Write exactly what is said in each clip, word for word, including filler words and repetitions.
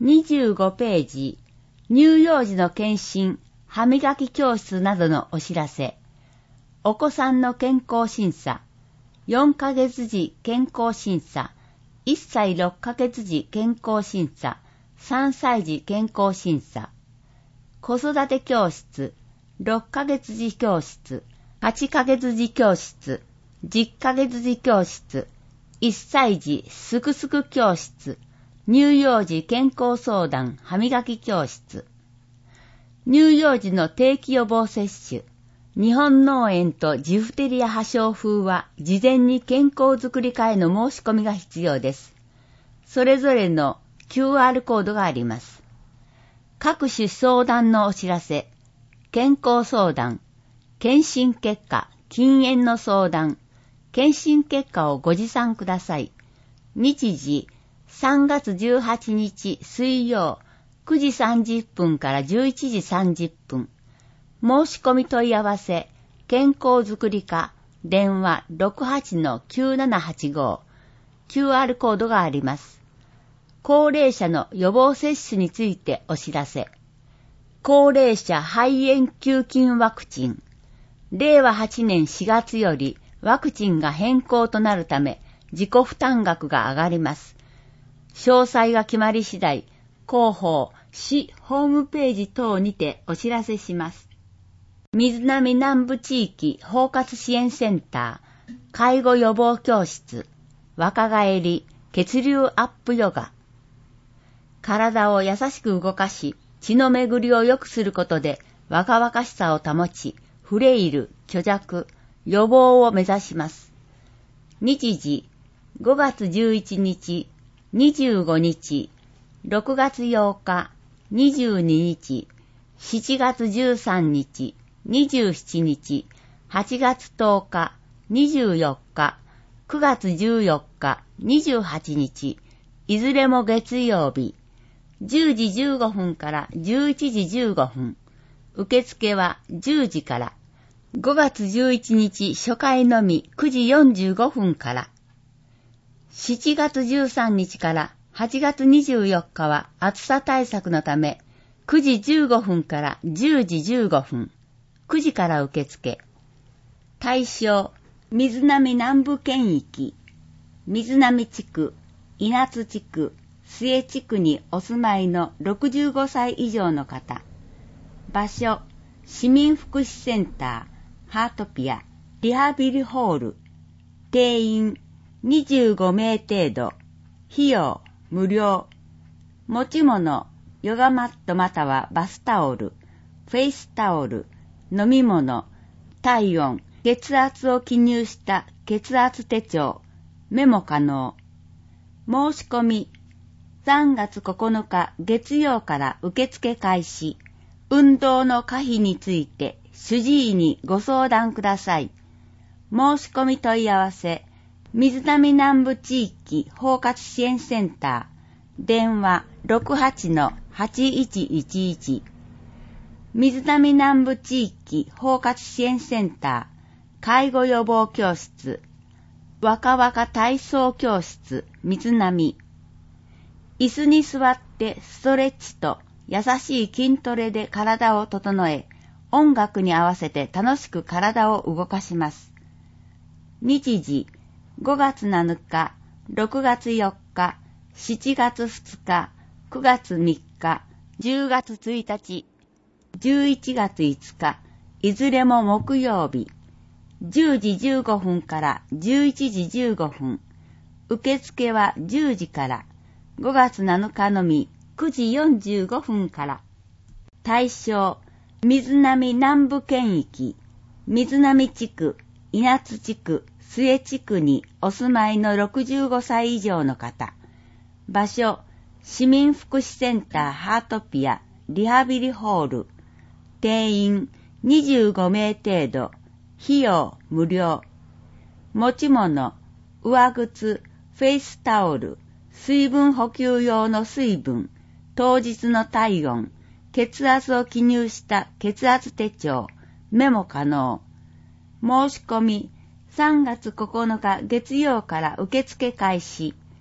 にじゅうごページ、乳幼児の検診、歯磨き教室などのお知らせ。お子さんの健康審査。よんかげつ時健康審査。いっさいろっかげつ時健康審査。さんさい児健康審査。子育て教室。ろっかげつ時教室。はちかげつ時教室。じゅっかげつ時教室。いっさい児すくすく教室。乳幼児健康相談歯磨き教室。乳幼児の定期予防接種。日本脳炎とジフテリア破傷風は事前に健康づくり課への申し込みが必要です。それぞれの キューアール コードがあります。各種相談のお知らせ。健康相談。検診結果、禁煙の相談。検診結果をご持参ください。日時、さんがつじゅうはちにち水曜、くじさんじゅっぷんからじゅういちじさんじゅっぷん。申し込み問い合わせ、健康づくり課、電話 ろくはちのきゅうななはちご。キューアール コードがあります。高齢者の予防接種についてお知らせ。高齢者肺炎球菌ワクチン。れいわはちねんしがつよりワクチンが変更となるため、自己負担額が上がります。詳細が決まり次第、広報、市ホームページ等にてお知らせします。水波南部地域包括支援センター、介護予防教室、若返り、血流アップヨガ。体を優しく動かし、血の巡りを良くすることで若々しさを保ち、フレイル、虚弱、予防を目指します。日時、ごがつじゅういちにち、にじゅうごにち、ろくがつようか、にじゅうににち、しちがつじゅうさんにち、にじゅうしちにち、はちがつとおか、にじゅうよっか、くがつじゅうよっか、にじゅうはちにち、いずれも月曜日、じゅうじじゅうごふんからじゅういちじじゅうごふん、受付はじゅうじから、ごがつじゅういちにち初回のみくじよんじゅうごふんから、しちがつじゅうさんにちからはちがつにじゅうよっかは暑さ対策のため、くじじゅうごふんからじゅうじじゅうごふん、くじから受付。対象、水波南部県域、水波地区、稲津地区、末地区にお住まいのろくじゅうごさい以上の方。場所、市民福祉センター、ハートピア、リハビリホール。定員、にじゅうごめい程度。費用、無料。持ち物、ヨガマットまたはバスタオル、フェイスタオル、飲み物、体温、血圧を記入した血圧手帳、メモ可能。申し込み、さんがつここのか月曜から受付開始。運動の可否について主治医にご相談ください。申し込み問い合わせ、水波南部地域包括支援センター、電話 ろくはちのはちいちいちいち。水波南部地域包括支援センター、介護予防教室、若々体操教室、水波。椅子に座ってストレッチと優しい筋トレで体を整え、音楽に合わせて楽しく体を動かします。日時、ごがつなのか、ろくがつよっか、しちがつふつか、くがつみっか、じゅうがつついたち、じゅういちがついつか、いずれも木曜日、じゅうじじゅうごふんからじゅういちじじゅうごふん、受付はじゅうじから、ごがつなのかのみくじよんじゅうごふんから。対象、水波南部県域、水波地区、稲津地区、末地区にお住まいのろくじゅうごさい以上の方。場所、市民福祉センターハートピア、リハビリホール。定員にじゅうごめい程度。費用無料。持ち物、上靴、フェイスタオル、水分補給用の水分、当日の体温、血圧を記入した血圧手帳、メモ可能。申し込み、さんがつここのか月曜から受付開始。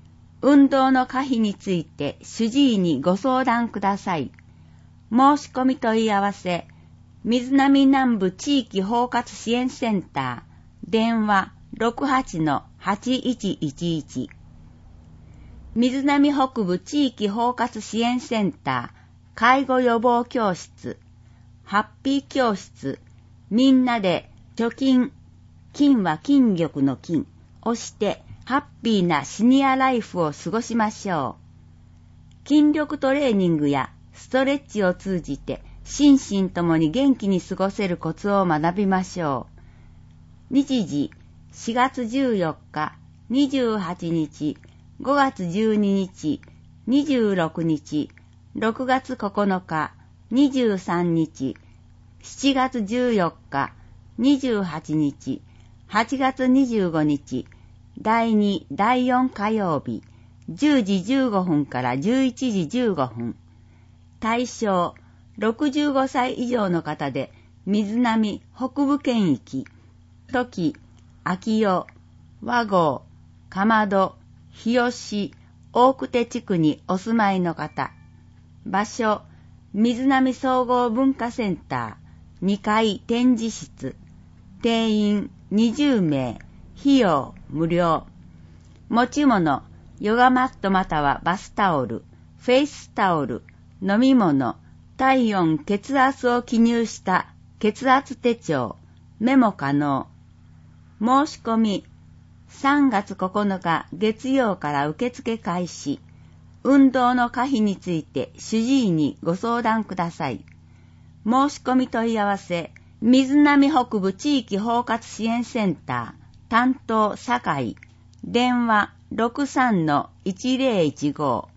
運動の可否について主治医にご相談ください。申し込み問い合わせ、水波南部地域包括支援センター、電話 ろくはちのはちいちいちいち。水波北部地域包括支援センター、介護予防教室、ハッピー教室、みんなで貯金、金は筋力の金をしてハッピーなシニアライフを過ごしましょう。筋力トレーニングやストレッチを通じて心身ともに元気に過ごせるコツを学びましょう。日時しがつじゅうよっか、にじゅうはちにち、ごがつじゅうににち、にじゅうろくにち、ろくがつここのか、にじゅうさんにち、しちがつじゅうよっか、にじゅうはちにち、はちがつにじゅうごにち、だいに、だいよん火曜日、じゅうじじゅうごふんからじゅういちじじゅうごふん。対象、ろくじゅうごさい以上の方で、水波北部圏域、時、秋代、和合、かまど、日吉、大久手地区にお住まいの方。場所、水波総合文化センター、にかい展示室。定員にじゅうめい、費用無料。持ち物、ヨガマットまたはバスタオル、フェイスタオル、飲み物、体温、血圧を記入した血圧手帳、メモ可能。申し込み、さんがつここのか月曜から受付開始。運動の可否について主治医にご相談ください。申し込み問い合わせ、水波北部地域包括支援センター、担当堺、電話 ろくさんのいちぜろいちご。